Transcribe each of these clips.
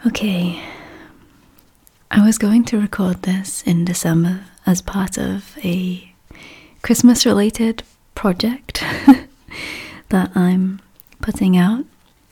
Okay, I was going to record this in December as part of a Christmas-related project that I'm putting out.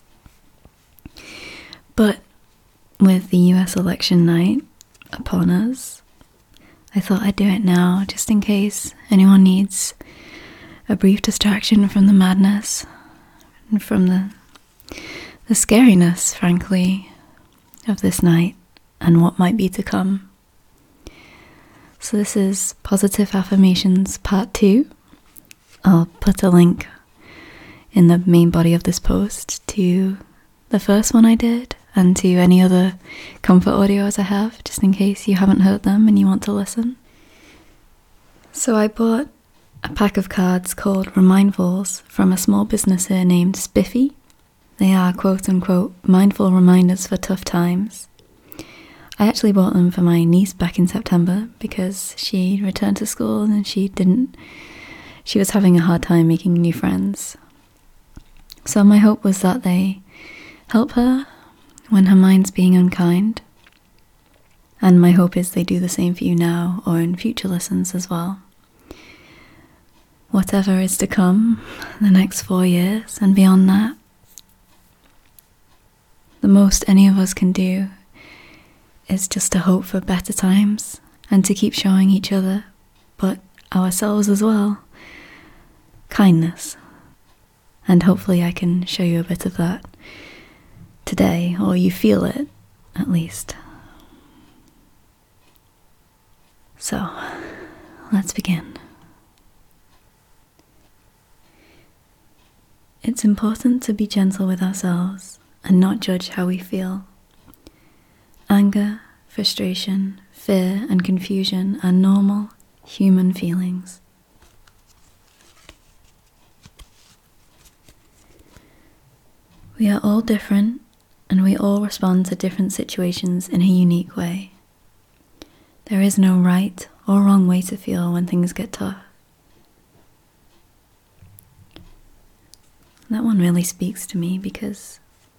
But with the US election night upon us, I thought I'd do it now just in case anyone needs a brief distraction from the madness and from the scariness, frankly, of this night and what might be to come. So this is Positive Affirmations Part 2. I'll put a link in the main body of this post to the first one I did and to any other comfort audios I have, just in case you haven't heard them and you want to listen. So I bought a pack of cards called Remindfuls from a small business here named Spiffy. They are quote-unquote mindful reminders for tough times. I actually bought them for my niece back in September because she returned to school and she was having a hard time making new friends. So my hope was that they help her when her mind's being unkind. And my hope is they do the same for you now or in future lessons as well. Whatever is to come the next 4 years and beyond that, the most any of us can do is just to hope for better times and to keep showing each other, but ourselves as well, kindness. And hopefully I can show you a bit of that today, or you feel it at least. So, let's begin. It's important to be gentle with ourselves and not judge how we feel. Anger, frustration, fear, and confusion are normal human feelings. We are all different, and we all respond to different situations in a unique way. There is no right or wrong way to feel when things get tough. That one really speaks to me because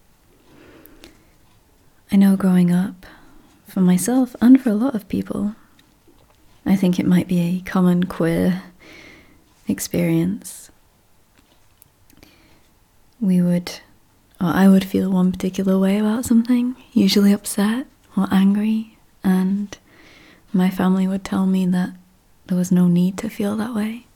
I know growing up, for myself and for a lot of people, I think it might be a common queer experience. I would feel one particular way about something, usually upset or angry, and my family would tell me that there was no need to feel that way.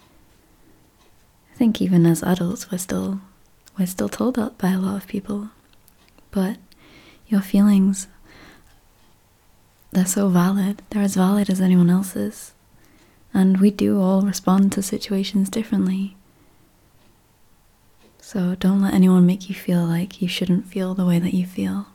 I think even as adults we're still told that by a lot of people, but your feelings, they're so valid, they're as valid as anyone else's, and we do all respond to situations differently. So don't let anyone make you feel like you shouldn't feel the way that you feel.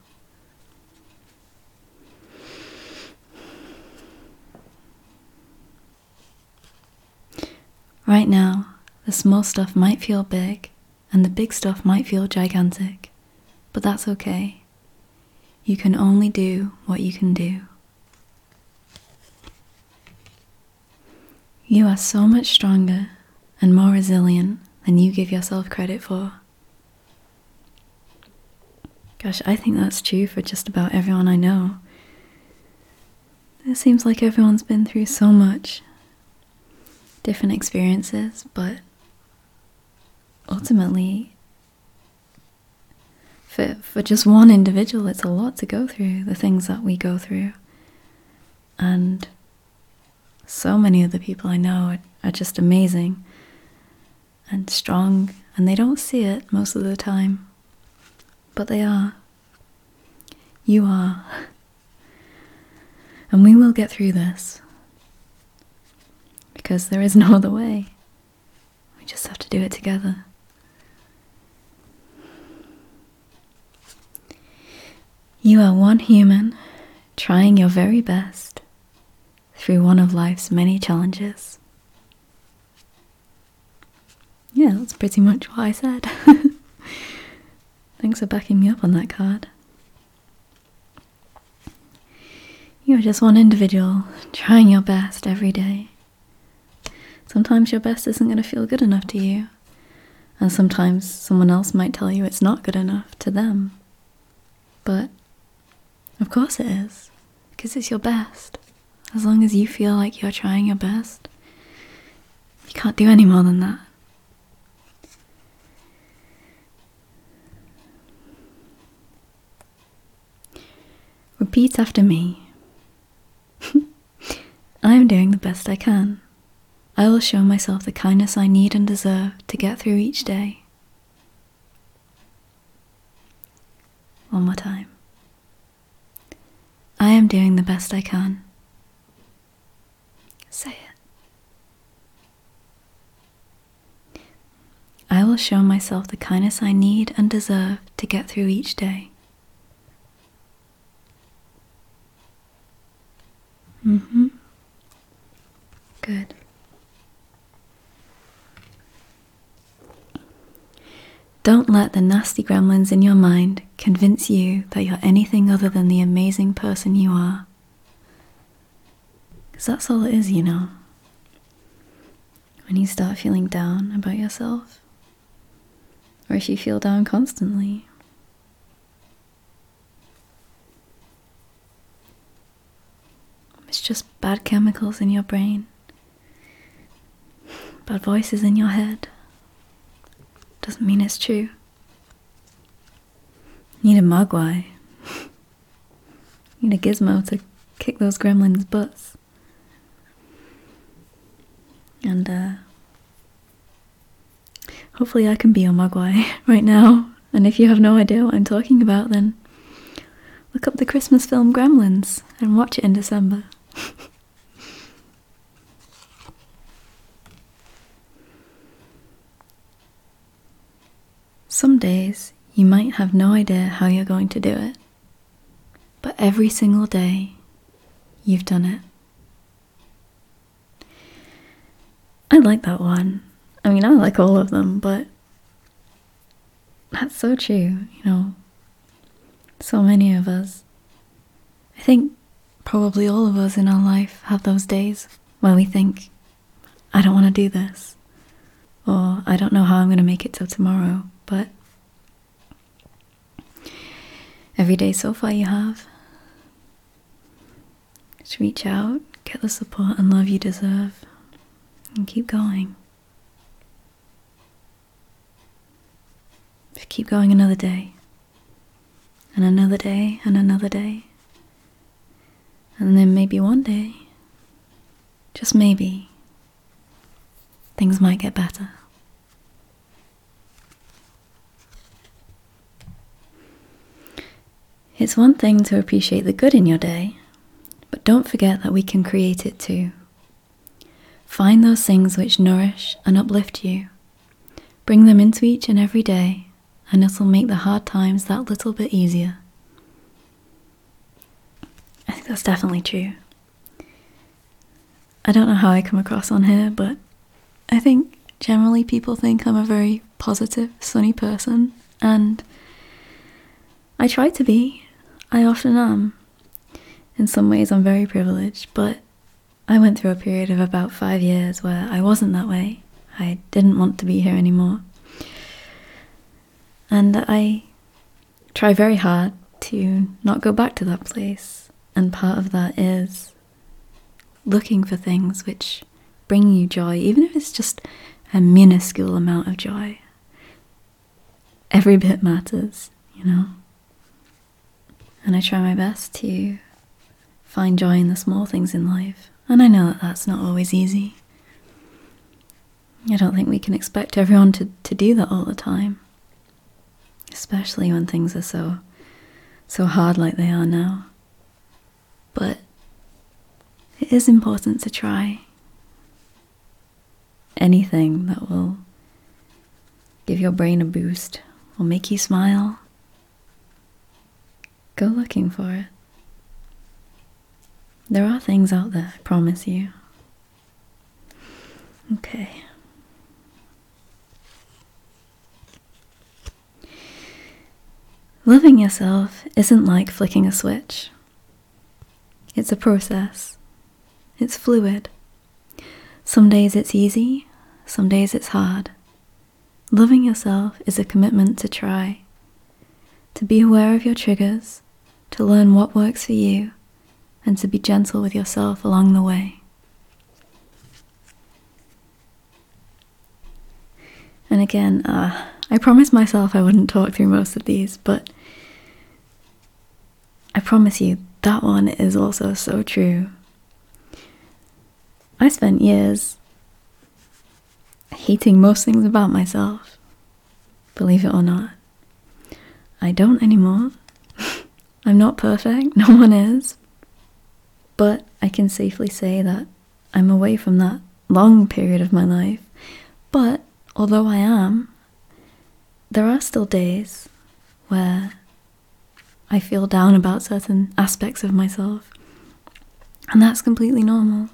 Right now, the small stuff might feel big, and the big stuff might feel gigantic, but that's okay. You can only do what you can do. You are so much stronger and more resilient than you give yourself credit for. Gosh, I think that's true for just about everyone I know. It seems like everyone's been through so much, different experiences, but ultimately, for just one individual, it's a lot to go through, the things that we go through. And so many of the people I know are just amazing and strong, and they don't see it most of the time, but they are. You are. And we will get through this, because there is no other way. We just have to do it together. You are one human trying your very best through one of life's many challenges. Yeah, that's pretty much what I said. Thanks for backing me up on that card. You are just one individual trying your best every day. Sometimes your best isn't going to feel good enough to you, and sometimes someone else might tell you it's not good enough to them. But Of course it is, because it's your best. As long as you feel like you're trying your best, you can't do any more than that. Repeat after me. I am doing the best I can. I will show myself the kindness I need and deserve to get through each day. One more time. I am doing the best I can. Say it. I will show myself the kindness I need and deserve to get through each day. Good. Don't let the nasty gremlins in your mind convince you that you're anything other than the amazing person you are. Because that's all it is, you know. When you start feeling down about yourself, or if you feel down constantly, it's just bad chemicals in your brain, bad voices in your head. Doesn't mean it's true. You need a Mogwai. You need a gizmo to kick those gremlins' butts. And hopefully I can be your Mogwai right now. And if you have no idea what I'm talking about, then look up the Christmas film Gremlins and watch it in December. Some days you might have no idea how you're going to do it, but every single day you've done it. I like that one. I mean, I like all of them, but that's so true, you know. So many of us, I think probably all of us in our life have those days where we think, I don't want to do this, or I don't know how I'm going to make it till tomorrow, but every day so far you have. Just reach out, get the support and love you deserve, and keep going. Just keep going another day, and another day, and another day. And then maybe one day, just maybe, things might get better. It's one thing to appreciate the good in your day, but don't forget that we can create it too. Find those things which nourish and uplift you. Bring them into each and every day, and it'll make the hard times that little bit easier. I think that's definitely true. I don't know how I come across on here, but I think generally people think I'm a very positive, sunny person, and I try to be. I often am. In some ways I'm very privileged, but I went through a period of about 5 years where I wasn't that way. I didn't want to be here anymore. And I try very hard to not go back to that place. And part of that is looking for things which bring you joy, even if it's just a minuscule amount of joy. Every bit matters, you know. And I try my best to find joy in the small things in life. And I know that that's not always easy. I don't think we can expect everyone to do that all the time. Especially when things are so hard like they are now. But it is important to try. Anything that will give your brain a boost, will make you smile. Go looking for it. There are things out there, I promise you. Okay. Loving yourself isn't like flicking a switch. It's a process. It's fluid. Some days it's easy, some days it's hard. Loving yourself is a commitment to try, to be aware of your triggers, to learn what works for you and to be gentle with yourself along the way. And again, I promised myself I wouldn't talk through most of these, but I promise you that one is also so true. I spent years hating most things about myself, believe it or not. I don't anymore. I'm not perfect, no one is. But I can safely say that I'm away from that long period of my life. But although I am, there are still days where I feel down about certain aspects of myself. And that's completely normal.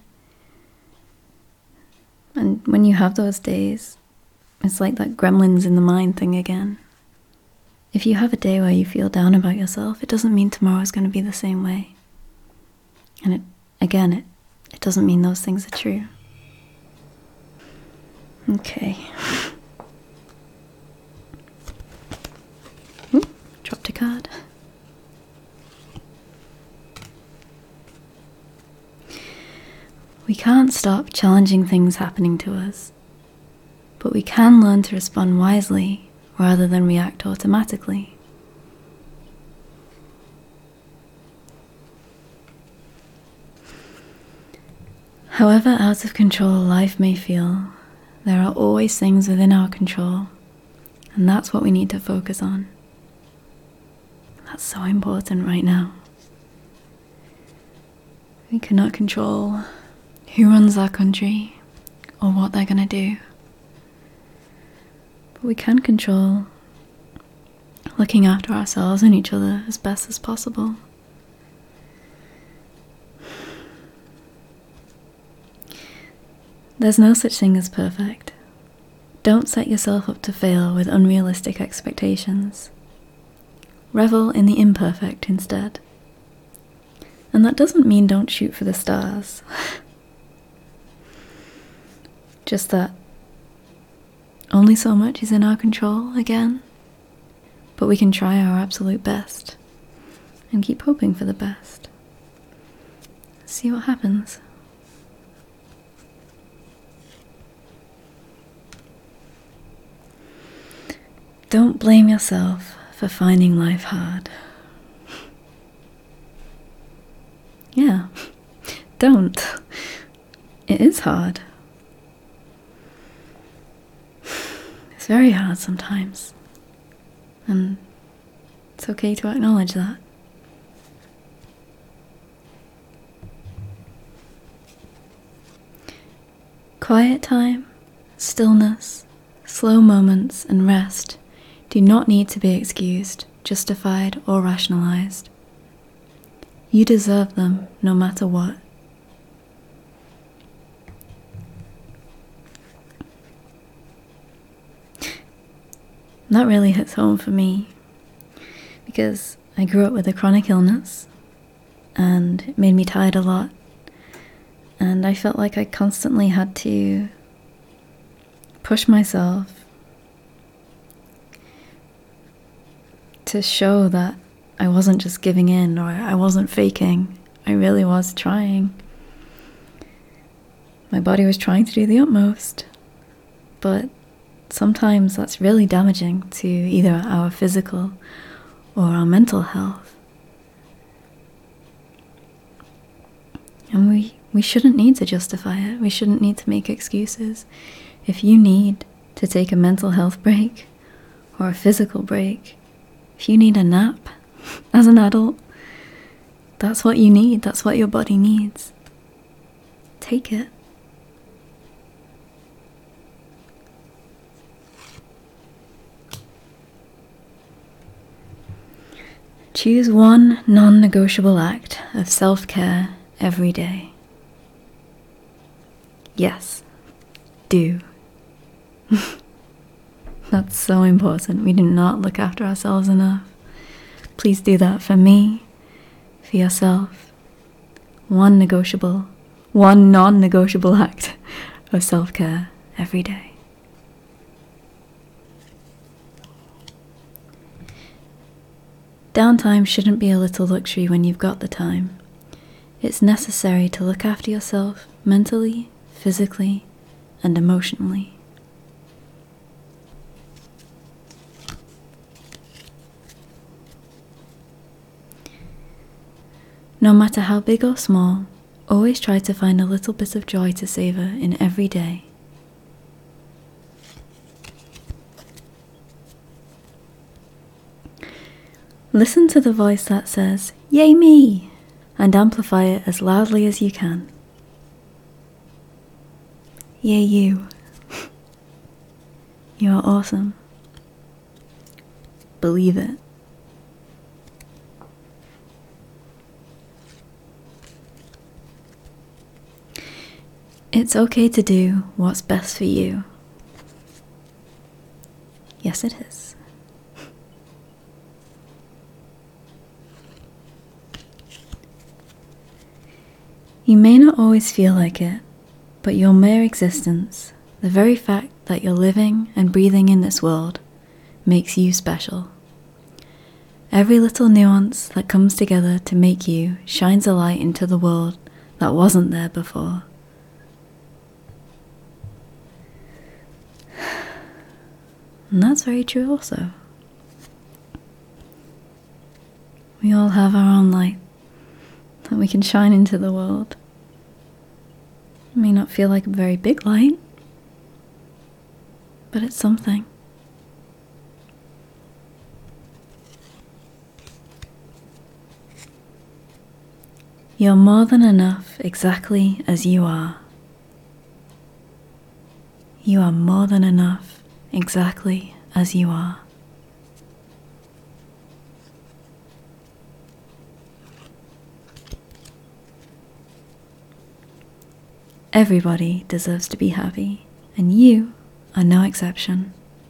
And when you have those days, it's like that gremlins in the mind thing again. If you have a day where you feel down about yourself, it doesn't mean tomorrow's going to be the same way. And it doesn't mean those things are true. Okay. Ooh, dropped a card. We can't stop challenging things happening to us, but we can learn to respond wisely rather than react automatically. However out of control life may feel, there are always things within our control, and that's what we need to focus on. That's so important right now. We cannot control who runs our country or what they're going to do. But we can control looking after ourselves and each other as best as possible. There's no such thing as perfect. Don't set yourself up to fail with unrealistic expectations. Revel in the imperfect instead. And that doesn't mean don't shoot for the stars. Just that only so much is in our control again, but we can try our absolute best and keep hoping for the best. See what happens. Don't blame yourself for finding life hard. Yeah, don't. It is hard. It's very hard sometimes, and it's okay to acknowledge that. Quiet time, stillness, slow moments, and rest do not need to be excused, justified, or rationalized. You deserve them no matter what. That really hits home for me, because I grew up with a chronic illness, and it made me tired a lot, and I felt like I constantly had to push myself to show that I wasn't just giving in, or I wasn't faking. I really was trying. My body was trying to do the utmost, but sometimes that's really damaging to either our physical or our mental health. And we shouldn't need to justify it. We shouldn't need to make excuses. If you need to take a mental health break or a physical break, if you need a nap as an adult, that's what you need. That's what your body needs. Take it. Choose one non-negotiable act of self-care every day. Yes, do. That's so important. We do not look after ourselves enough. Please do that for me, for yourself. One non-negotiable act of self-care every day. Downtime shouldn't be a little luxury when you've got the time. It's necessary to look after yourself mentally, physically, and emotionally. No matter how big or small, always try to find a little bit of joy to savor in every day. Listen to the voice that says, "Yay me!" and amplify it as loudly as you can. Yay you. You are awesome. Believe it. It's okay to do what's best for you. Yes, it is. You may not always feel like it, but your mere existence, the very fact that you're living and breathing in this world, makes you special. Every little nuance that comes together to make you shines a light into the world that wasn't there before. And that's very true also. We all have our own light that we can shine into the world. It may not feel like a very big light, but it's something. You're more than enough exactly as you are. You are more than enough exactly as you are. Everybody deserves to be happy, and you are no exception.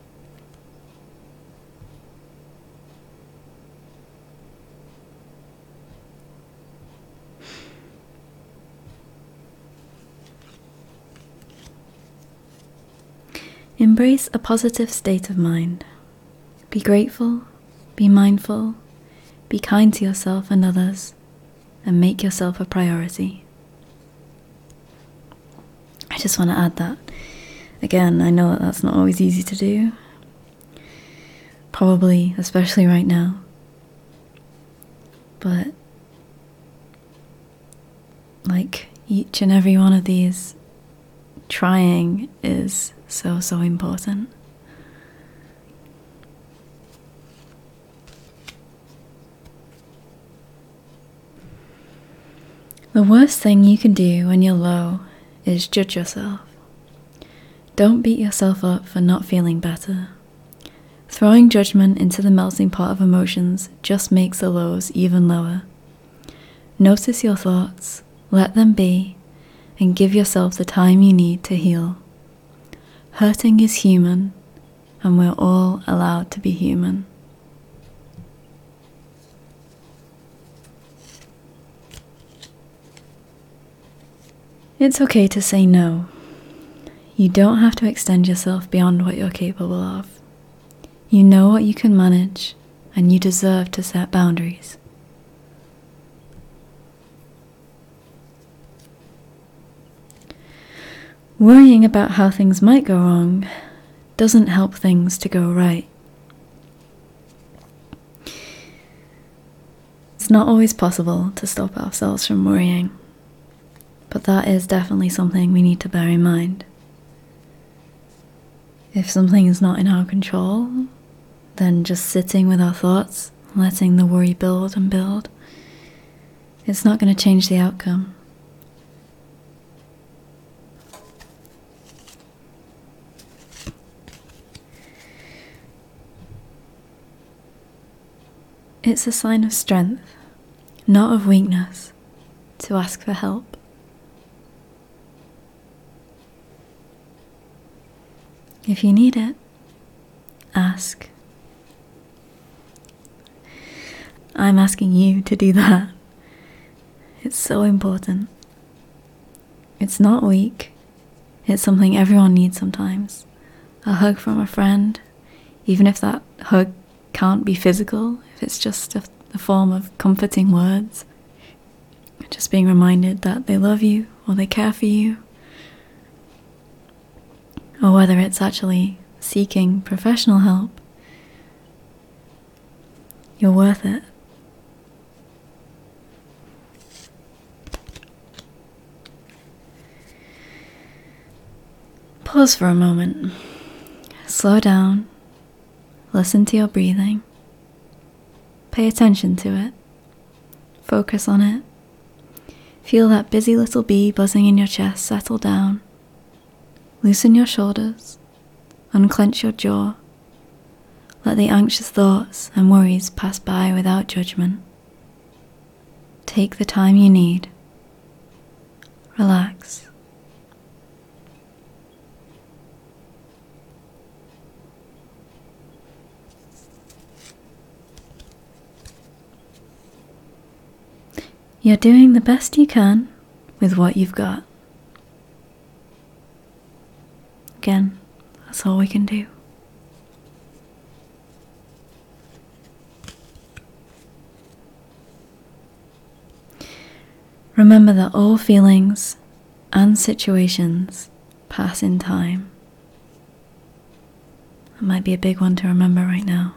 Embrace a positive state of mind. Be grateful, be mindful, be kind to yourself and others, and make yourself a priority. I just want to add that. Again, I know that that's not always easy to do. Probably, especially right now. But like each and every one of these, trying is so important. The worst thing you can do when you're low is judge yourself. Don't beat yourself up for not feeling better. Throwing judgment into the melting pot of emotions just makes the lows even lower. Notice your thoughts, let them be, and give yourself the time you need to heal. Hurting is human, and we're all allowed to be human. It's okay to say no. You don't have to extend yourself beyond what you're capable of. You know what you can manage, and you deserve to set boundaries. Worrying about how things might go wrong doesn't help things to go right. It's not always possible to stop ourselves from worrying, but that is definitely something we need to bear in mind. If something is not in our control, then just sitting with our thoughts, letting the worry build and build, it's not going to change the outcome. It's a sign of strength, not of weakness, to ask for help. If you need it, ask. I'm asking you to do that. It's so important. It's not weak. It's something everyone needs sometimes. A hug from a friend, even if that hug can't be physical, if it's just the form of comforting words, just being reminded that they love you or they care for you, or whether it's actually seeking professional help, you're worth it. Pause for a moment. Slow down. Listen to your breathing. Pay attention to it. Focus on it. Feel that busy little bee buzzing in your chest settle down. Loosen your shoulders. Unclench your jaw. Let the anxious thoughts and worries pass by without judgment. Take the time you need. Relax. You're doing the best you can with what you've got. Again, that's all we can do. Remember that all feelings and situations pass in time. That might be a big one to remember right now.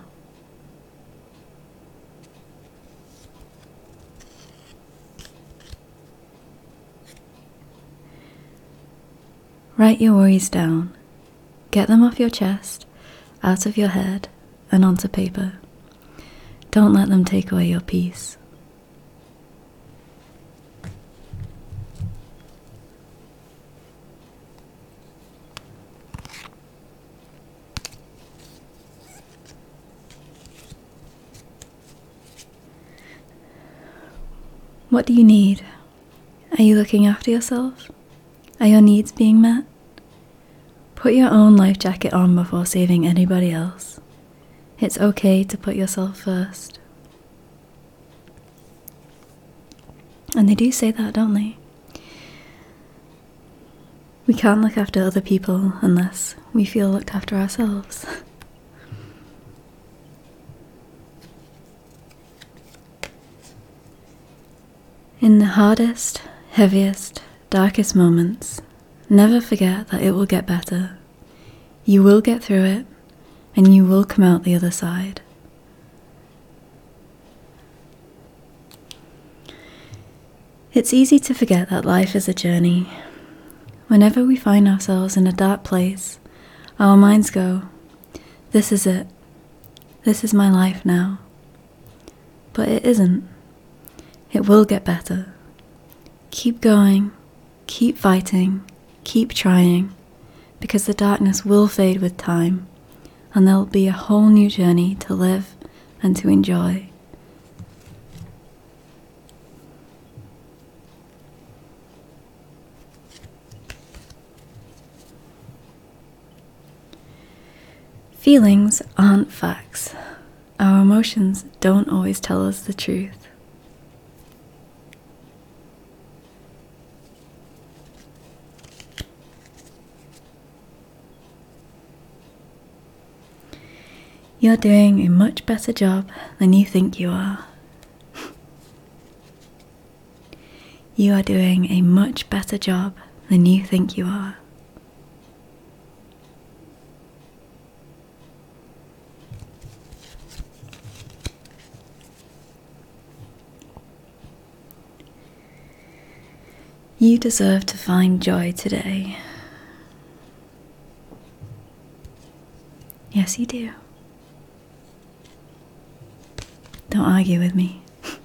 Write your worries down. Get them off your chest, out of your head, and onto paper. Don't let them take away your peace. What do you need? Are you looking after yourself? Are your needs being met? Put your own life jacket on before saving anybody else. It's okay to put yourself first. And they do say that, don't they? We can't look after other people unless we feel looked after ourselves. In the hardest, heaviest, darkest moments, never forget that it will get better. You will get through it, and you will come out the other side. It's easy to forget that life is a journey. Whenever we find ourselves in a dark place, our minds go, "This is it. This is my life now." But it isn't. It will get better. Keep going. Keep fighting, keep trying, because the darkness will fade with time, and there'll be a whole new journey to live and to enjoy. Feelings aren't facts. Our emotions don't always tell us the truth. You're doing a much better job than you think you are. You are doing a much better job than you think you are. You deserve to find joy today. Yes, you do. Don't argue with me.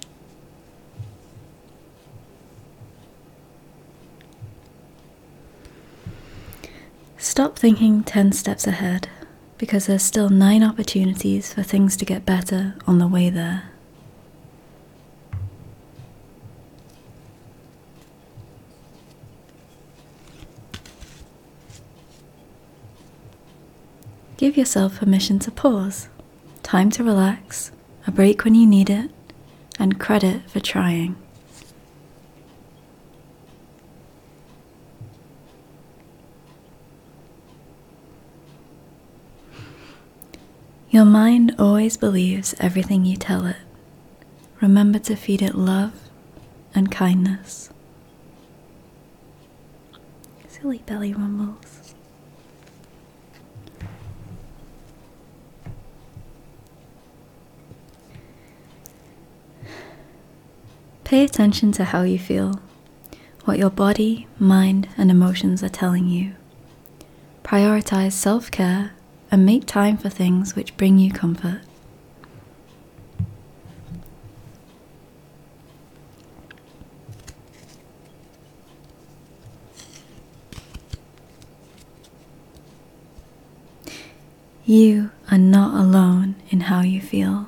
Stop thinking 10 steps ahead, because there's still 9 opportunities for things to get better on the way there. Give yourself permission to pause, time to relax, a break when you need it, and credit for trying. Your mind always believes everything you tell it. remember to feed it love and kindness. Silly belly rumbles. Pay attention to how you feel, what your body, mind, and emotions are telling you. Prioritize self-care and make time for things which bring you comfort. You are not alone in how you feel.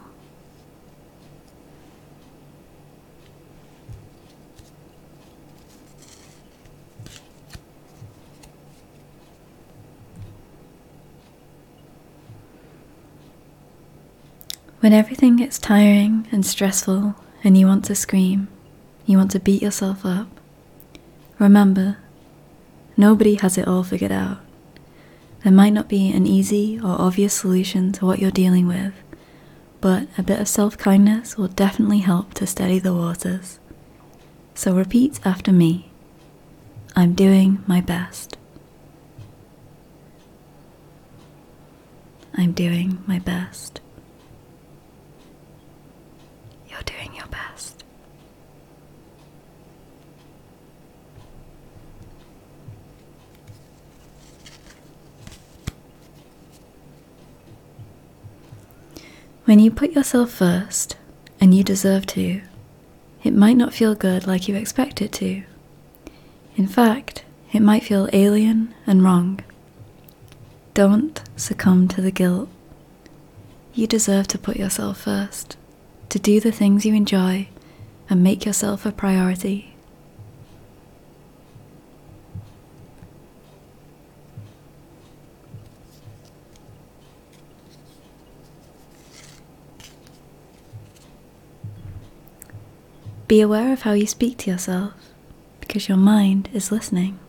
When everything gets tiring and stressful and you want to scream, you want to beat yourself up, remember, nobody has it all figured out. There might not be an easy or obvious solution to what you're dealing with, but a bit of self-kindness will definitely help to steady the waters. So repeat after me. I'm doing my best. I'm doing my best. You're doing your best. When you put yourself first, and you deserve to, it might not feel good like you expect it to. In fact, it might feel alien and wrong. Don't succumb to the guilt. You deserve to put yourself first, to do the things you enjoy and make yourself a priority. Be aware of how you speak to yourself, because your mind is listening.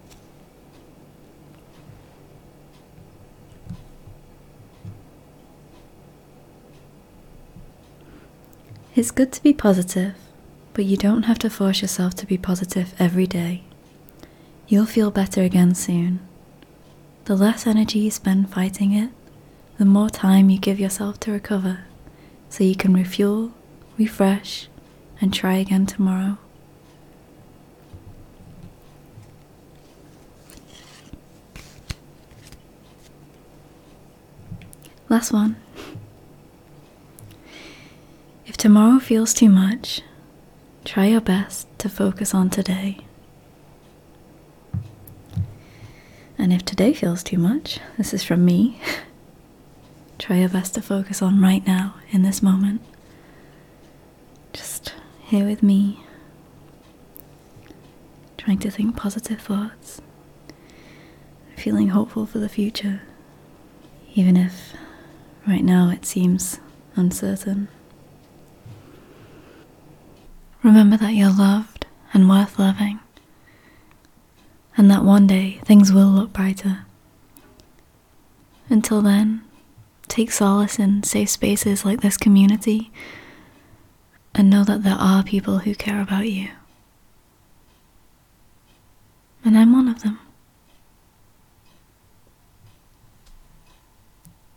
It's good to be positive, but you don't have to force yourself to be positive every day. You'll feel better again soon. The less energy you spend fighting it, the more time you give yourself to recover, so you can refuel, refresh, and try again tomorrow. Last one. If tomorrow feels too much, try your best to focus on today. And if today feels too much, this is from me, try your best to focus on right now, in this moment. Just here with me, trying to think positive thoughts, feeling hopeful for the future, even if right now it seems uncertain. Remember that you're loved and worth loving, and that one day things will look brighter. Until then, take solace in safe spaces like this community, and know that there are people who care about you. And I'm one of them.